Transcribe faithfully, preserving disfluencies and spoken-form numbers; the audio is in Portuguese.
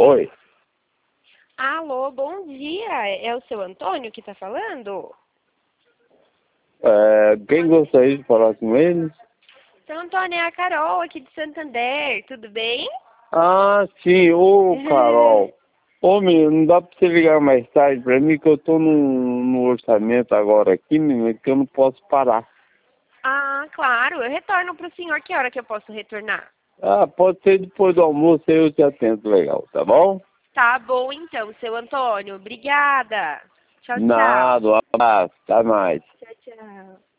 Oi. Alô, bom dia. É o seu Antônio que tá falando? É, quem gostaria de falar com eles? Seu Antônio, é a Carol aqui de Santander, tudo bem? Ah, sim. Ô, Carol. Ô, menino, não dá pra você ligar mais tarde pra mim que eu tô no, no orçamento agora aqui, menino, que eu não posso parar. Ah, claro. Eu retorno pro senhor. Que hora que eu posso retornar? Ah, pode ser depois do almoço, aí eu te atendo legal, tá bom? Tá bom, então, seu Antônio. Obrigada. Tchau, tchau. Nada, um abraço, até mais. Tchau, tchau.